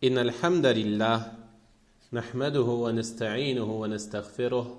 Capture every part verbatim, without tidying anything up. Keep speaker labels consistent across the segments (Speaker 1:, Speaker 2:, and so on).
Speaker 1: إن الحمد لله نحمده ونستعينه ونستغفره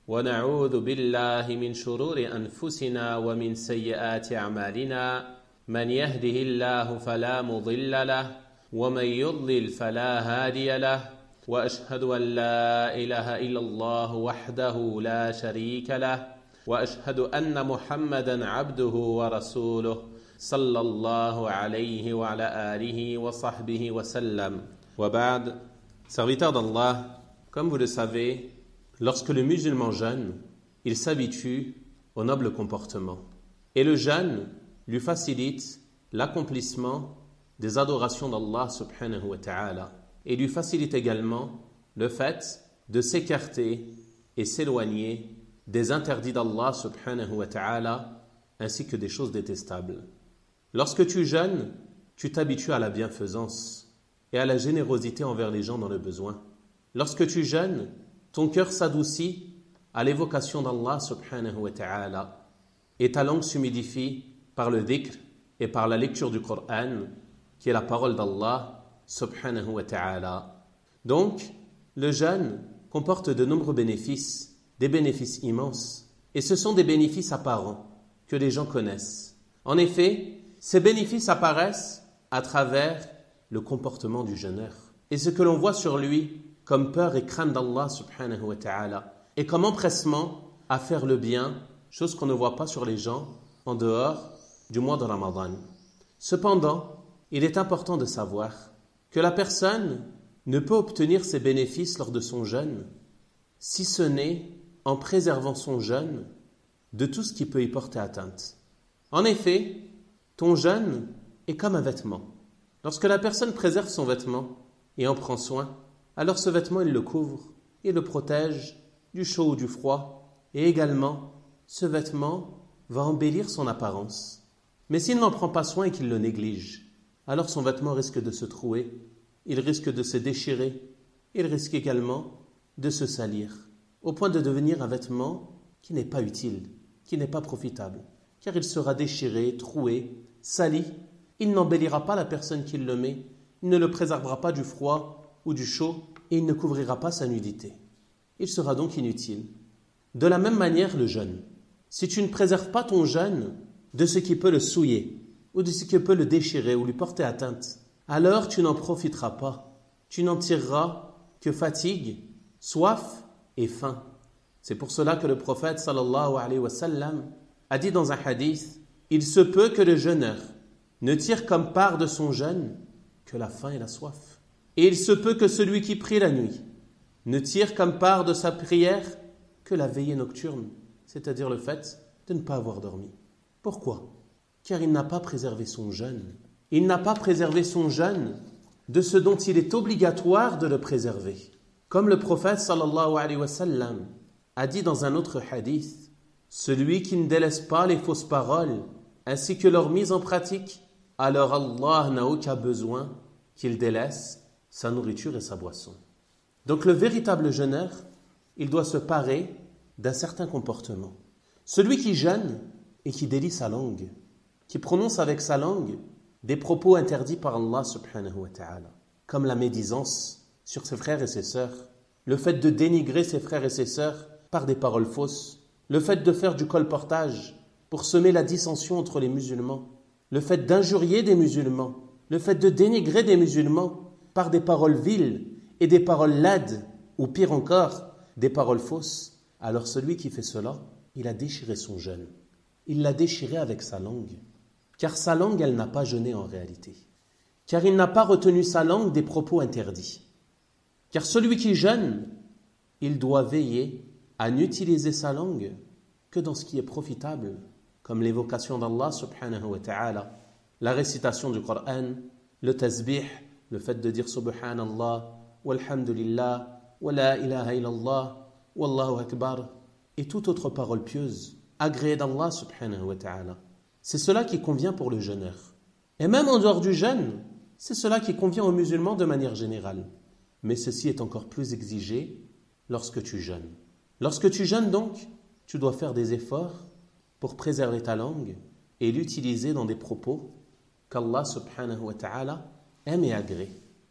Speaker 1: ونعوذ بالله من شرور أنفسنا ومن سيئات أعمالنا من يهده الله فلا مضل له ومن يضلل فلا هادي له وأشهد أن لا إله إلا الله وحده لا شريك له وأشهد أن محمدا عبده ورسوله صلى الله عليه وعلى آله وصحبه وسلم وبعد. Serviteurs d'Allah, comme vous le savez, lorsque le musulman jeûne, il s'habitue au noble comportement. Et le jeûne lui facilite l'accomplissement des adorations d'Allah subhanahu wa ta'ala. Et lui facilite également le fait de s'écarter et s'éloigner des interdits d'Allah subhanahu wa ta'ala ainsi que des choses détestables. Lorsque tu jeûnes, tu t'habitues à la bienfaisance et à la générosité envers les gens dans le besoin. Lorsque tu jeûnes, ton cœur s'adoucit à l'évocation d'Allah subhanahu wa ta'ala et ta langue s'humidifie par le dhikr et par la lecture du Coran qui est la parole d'Allah subhanahu wa ta'ala. Donc, le jeûne comporte de nombreux bénéfices, des bénéfices immenses, et ce sont des bénéfices apparents que les gens connaissent. En effet, ces bénéfices apparaissent à travers le comportement du jeûneur et ce que l'on voit sur lui comme peur et crainte d'Allah subhanahu wa ta'ala et comme empressement à faire le bien, chose qu'on ne voit pas sur les gens en dehors du mois de Ramadan. Cependant, il est important de savoir que la personne ne peut obtenir ses bénéfices lors de son jeûne si ce n'est en préservant son jeûne de tout ce qui peut y porter atteinte. En effet, ton jeûne est comme un vêtement. Lorsque la personne préserve son vêtement et en prend soin, alors ce vêtement, il le couvre, il le protège du chaud ou du froid, et également, ce vêtement va embellir son apparence. Mais s'il n'en prend pas soin et qu'il le néglige, alors son vêtement risque de se trouer, il risque de se déchirer, il risque également de se salir, au point de devenir un vêtement qui n'est pas utile, qui n'est pas profitable, car il sera déchiré, troué, sali. Il n'embellira pas la personne qui le met, il ne le préservera pas du froid ou du chaud, et il ne couvrira pas sa nudité. Il sera donc inutile. De la même manière, le jeûne. Si tu ne préserves pas ton jeûne de ce qui peut le souiller, ou de ce qui peut le déchirer ou lui porter atteinte, alors tu n'en profiteras pas. Tu n'en tireras que fatigue, soif et faim. C'est pour cela que le prophète sallallahu alayhi wa sallam a dit dans un hadith, « Il se peut que le jeûneur ne tire comme part de son jeûne que la faim et la soif. Et il se peut que celui qui prie la nuit ne tire comme part de sa prière que la veillée nocturne, c'est-à-dire le fait de ne pas avoir dormi. Pourquoi ? Car il n'a pas préservé son jeûne. Il n'a pas préservé son jeûne de ce dont il est obligatoire de le préserver. Comme le prophète sallallahu alayhi wa sallam a dit dans un autre hadith, « Celui qui ne délaisse pas les fausses paroles ainsi que leur mise en pratique, alors Allah n'a aucun besoin qu'il délaisse sa nourriture et sa boisson. » Donc le véritable jeûneur, il doit se parer d'un certain comportement. Celui qui jeûne et qui délie sa langue, qui prononce avec sa langue des propos interdits par Allah subhanahu wa ta'ala, comme la médisance sur ses frères et ses sœurs, le fait de dénigrer ses frères et ses sœurs par des paroles fausses, le fait de faire du colportage pour semer la dissension entre les musulmans, le fait d'injurier des musulmans, le fait de dénigrer des musulmans par des paroles viles et des paroles laides, ou pire encore, des paroles fausses, alors celui qui fait cela, il a déchiré son jeûne. Il l'a déchiré avec sa langue. Car sa langue, elle n'a pas jeûné en réalité. Car il n'a pas retenu sa langue des propos interdits. Car celui qui jeûne, il doit veiller à n'utiliser sa langue que dans ce qui est profitable, comme l'évocation d'Allah subhanahu wa ta'ala, la récitation du Coran, le tasbih, le fait de dire subhanallah, walhamdulillah, wa la ilaha illallah, wallahu akbar, et toute autre parole pieuse, agréée d'Allah subhanahu wa ta'ala. C'est cela qui convient pour le jeûneur. Et même en dehors du jeûne, c'est cela qui convient aux musulmans de manière générale. Mais ceci est encore plus exigé lorsque tu jeûnes. Lorsque tu jeûnes donc, tu dois faire des efforts pour préserver ta langue et l'utiliser dans des propos qu'Allah subhanahu wa ta'ala aime et agrée.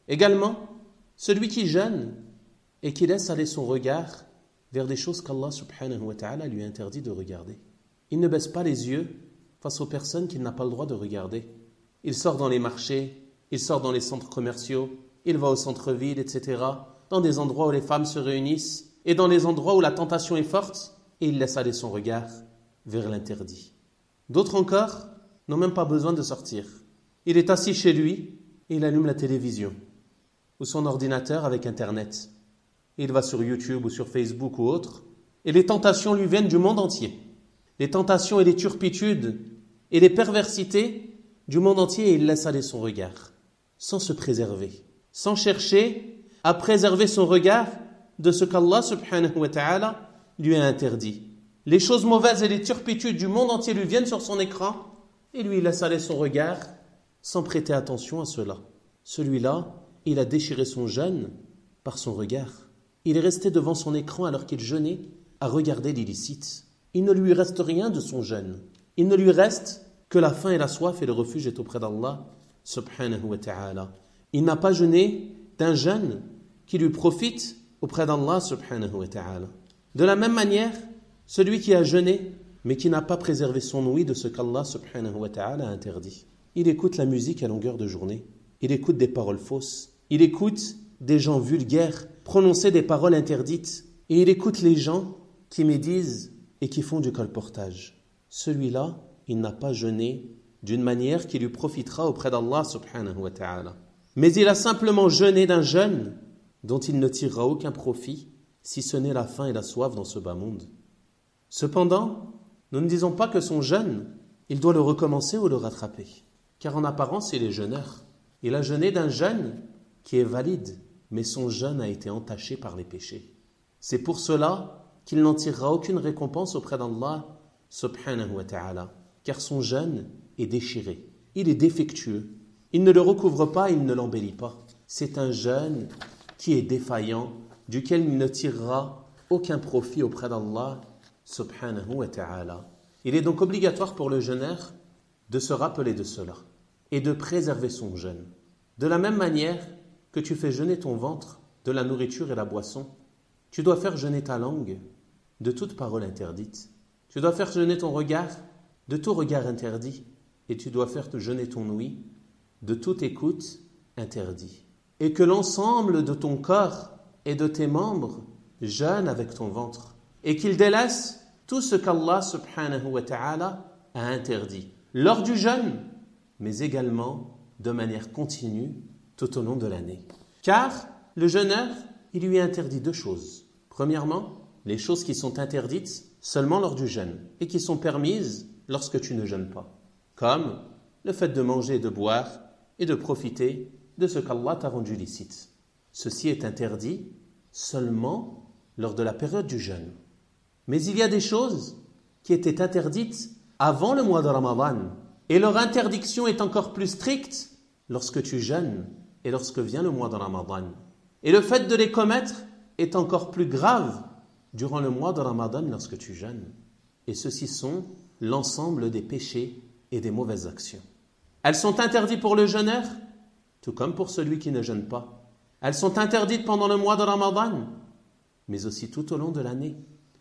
Speaker 1: Également, celui qui jeûne et qui laisse aller son regard vers des choses qu'Allah subhanahu wa ta'ala lui interdit de regarder. Il ne baisse pas les yeux face aux personnes qu'il n'a pas le droit de regarder. Il sort dans les marchés, il sort dans les centres commerciaux, il va au centre-ville, et cetera, dans des endroits où les femmes se réunissent et dans les endroits où la tentation est forte, et il laisse aller son regard vers l'interdit. D'autres encore n'ont même pas besoin de sortir. Il est assis chez lui et il allume la télévision ou son ordinateur avec Internet. Il va sur YouTube ou sur Facebook ou autre, et les tentations lui viennent du monde entier. Les tentations et les turpitudes et les perversités du monde entier, et il laisse aller son regard, sans se préserver, sans chercher à préserver son regard de ce qu'Allah subhanahu wa ta'ala lui a interdit. Les choses mauvaises et les turpitudes du monde entier lui viennent sur son écran, et lui il laisse aller son regard sans prêter attention à cela. Celui-là, il a déchiré son jeûne par son regard. Il est resté devant son écran alors qu'il jeûnait à regarder l'illicite. Il ne lui reste rien de son jeûne. Il ne lui reste que la faim et la soif, et le refuge est auprès d'Allah subhanahu wa ta'ala. Il n'a pas jeûné d'un jeûne qui lui profite auprès d'Allah subhanahu wa ta'ala. De la même manière, celui qui a jeûné mais qui n'a pas préservé son ouïe de ce qu'Allah subhanahu wa ta'ala a interdit. Il écoute la musique à longueur de journée. Il écoute des paroles fausses. Il écoute des gens vulgaires prononcer des paroles interdites. Et il écoute les gens qui médisent et qui font du colportage. Celui-là, il n'a pas jeûné d'une manière qui lui profitera auprès d'Allah subhanahu wa ta'ala. Mais il a simplement jeûné d'un jeûne dont il ne tirera aucun profit, si ce n'est la faim et la soif dans ce bas monde. Cependant, nous ne disons pas que son jeûne, il doit le recommencer ou le rattraper. Car en apparence, il est jeûneur. Il a jeûné d'un jeûne qui est valide, mais son jeûne a été entaché par les péchés. C'est pour cela qu'il n'en tirera aucune récompense auprès d'Allah subhanahu wa ta'ala, car son jeûne est déchiré, il est défectueux. Il ne le recouvre pas, il ne l'embellit pas. C'est un jeûne qui est défaillant, duquel il ne tirera aucun profit auprès d'Allah subhanahu wa ta'ala. Il est donc obligatoire pour le jeûneur de se rappeler de cela et de préserver son jeûne. De la même manière que tu fais jeûner ton ventre de la nourriture et la boisson, tu dois faire jeûner ta langue de toute parole interdite. Tu dois faire jeûner ton regard de tout regard interdit, et tu dois faire jeûner ton ouïe de toute écoute interdit. Et que l'ensemble de ton corps et de tes membres jeûnent avec ton ventre, et qu'ils délaissent tout ce qu'Allah subhanahu wa ta'ala a interdit, lors du jeûne, mais également de manière continue tout au long de l'année. Car le jeûneur, il lui interdit deux choses. Premièrement, les choses qui sont interdites seulement lors du jeûne et qui sont permises lorsque tu ne jeûnes pas, comme le fait de manger et de boire et de profiter de ce qu'Allah t'a rendu licite. Ceci est interdit seulement lors de la période du jeûne. Mais il y a des choses qui étaient interdites avant le mois de Ramadan, et leur interdiction est encore plus stricte lorsque tu jeûnes et lorsque vient le mois de Ramadan. Et le fait de les commettre est encore plus grave durant le mois de Ramadan lorsque tu jeûnes. Et ceux-ci sont l'ensemble des péchés et des mauvaises actions. Elles sont interdites pour le jeûneur, tout comme pour celui qui ne jeûne pas. Elles sont interdites pendant le mois de Ramadan, mais aussi tout au long de l'année.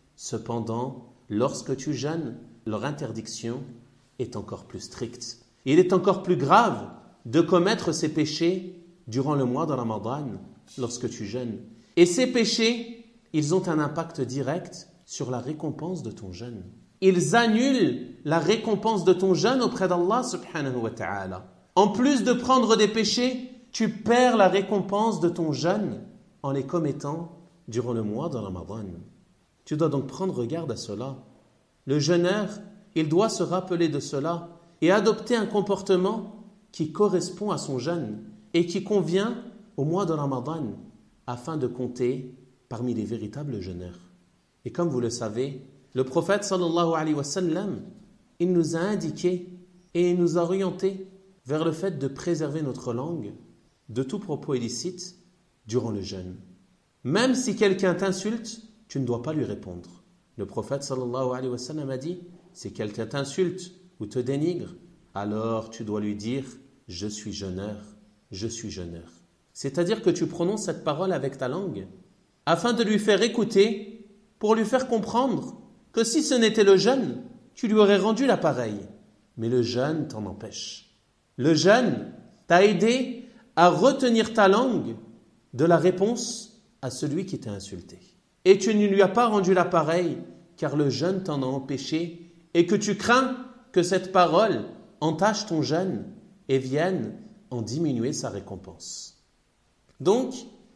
Speaker 1: Cependant, lorsque tu jeûnes, leur interdiction est encore plus stricte. Il est encore plus grave de commettre ces péchés durant le mois de Ramadan lorsque tu jeûnes. Et ces péchés, ils ont un impact direct sur la récompense de ton jeûne. Ils annulent la récompense de ton jeûne auprès d'Allah subhanahu wa ta'ala. En plus de prendre des péchés, tu perds la récompense de ton jeûne en les commettant durant le mois de Ramadan. Tu dois donc prendre garde à cela. Le jeûneur, il doit se rappeler de cela et adopter un comportement qui correspond à son jeûne et qui convient au mois de Ramadan afin de compter parmi les véritables jeûneurs. Et comme vous le savez, le prophète sallallahu alayhi wa sallam, il nous a indiqué et il nous a orienté vers le fait de préserver notre langue de tout propos illicite durant le jeûne. Même si quelqu'un t'insulte, tu ne dois pas lui répondre. Le prophète sallallahu alayhi wa sallam a dit, si quelqu'un t'insulte ou te dénigre, alors tu dois lui dire, je suis jeûneur, je suis jeûneur. C'est-à-dire que tu prononces cette parole avec ta langue, afin de lui faire écouter, pour lui faire comprendre que si ce n'était le jeûne, tu lui aurais rendu l'appareil. Mais le jeûne t'en empêche. Le jeûne t'a aidé à retenir ta langue de la réponse à celui qui t'a insulté. Et tu ne lui as pas rendu l'appareil, car le jeûne t'en a empêché, et que tu crains que cette parole entache ton jeûne et vienne en diminuer sa récompense. Donc,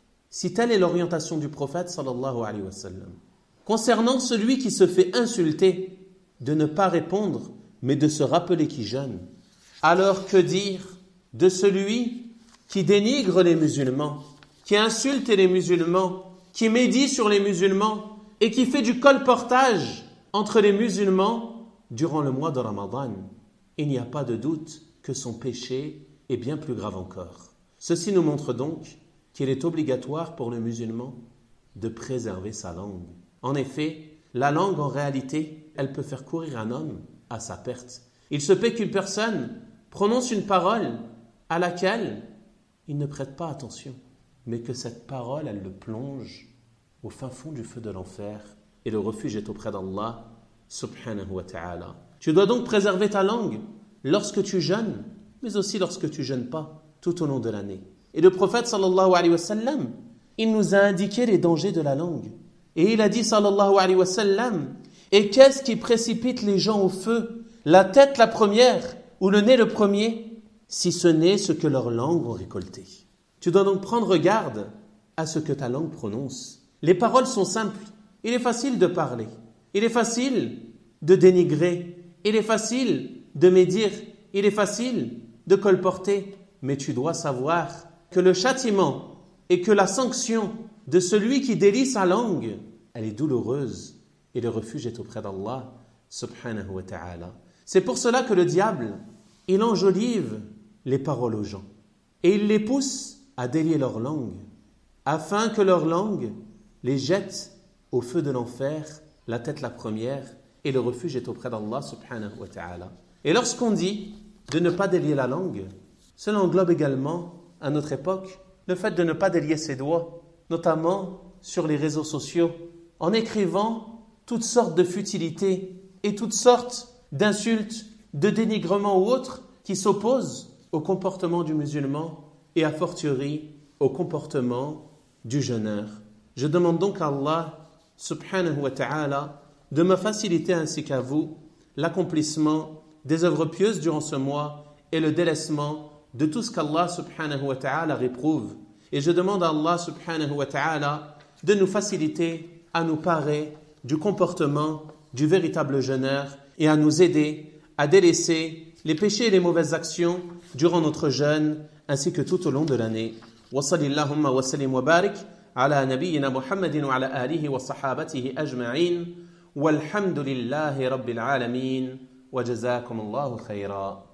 Speaker 1: si telle est l'orientation du prophète sallallahu alayhi wa sallam, concernant celui qui se fait insulter, de ne pas répondre, mais de se rappeler qu'il jeûne, alors que dire de celui qui dénigre les musulmans, qui insulte les musulmans, qui médit sur les musulmans et qui fait du colportage entre les musulmans durant le mois de Ramadan? Il n'y a pas de doute que son péché est bien plus grave encore. Ceci nous montre donc qu'il est obligatoire pour le musulman de préserver sa langue. En effet, la langue en réalité, elle peut faire courir un homme à sa perte. Il se peut qu'une personne prononce une parole à laquelle il ne prête pas attention, mais que cette parole, elle le plonge au fin fond du feu de l'enfer, et le refuge est auprès d'Allah subhanahu wa ta'ala. Tu dois donc préserver ta langue lorsque tu jeûnes, mais aussi lorsque tu jeûnes pas, tout au long de l'année. Et le prophète sallallahu alayhi wa sallam, il nous a indiqué les dangers de la langue. Et il a dit sallallahu alayhi wa sallam, et qu'est-ce qui précipite les gens au feu? La tête la première ou le nez le premier, si ce n'est ce que leurs langues ont récolté. Tu dois donc prendre garde à ce que ta langue prononce. Les paroles sont simples. Il est facile de parler. Il est facile de dénigrer. Il est facile de médire. Il est facile de colporter. Mais tu dois savoir que le châtiment et que la sanction de celui qui délie sa langue, elle est douloureuse. Et le refuge est auprès d'Allah subhanahu wa ta'ala. C'est pour cela que le diable, il enjolive les paroles aux gens. Et il les pousse à délier leur langue, afin que leur langue les jette au feu de l'enfer, la tête la première, et le refuge est auprès d'Allah subhanahu wa ta'ala. Et lorsqu'on dit de ne pas délier la langue, cela englobe également, à notre époque, le fait de ne pas délier ses doigts, notamment sur les réseaux sociaux, en écrivant toutes sortes de futilités et toutes sortes d'insultes, de dénigrements ou autres qui s'opposent au comportement du musulman et a fortiori au comportement du jeûneur. Je demande donc à Allah subhanahu wa ta'ala de me faciliter ainsi qu'à vous l'accomplissement des œuvres pieuses durant ce mois et le délaissement de tout ce qu'Allah subhanahu wa ta'ala réprouve. Et je demande à Allah subhanahu wa ta'ala de nous faciliter à nous parer du comportement du véritable jeûneur et à nous aider à délaisser les péchés et les mauvaises actions durant notre jeûne ainsi que tout au long de l'année. Wa sallallahu wa sallim wa barik ala nabiyyina Muhammadin wa ala alihi wa sahabatihi ajma'in walhamdulillahi rabbil alamin wa jazakumullahu khayra.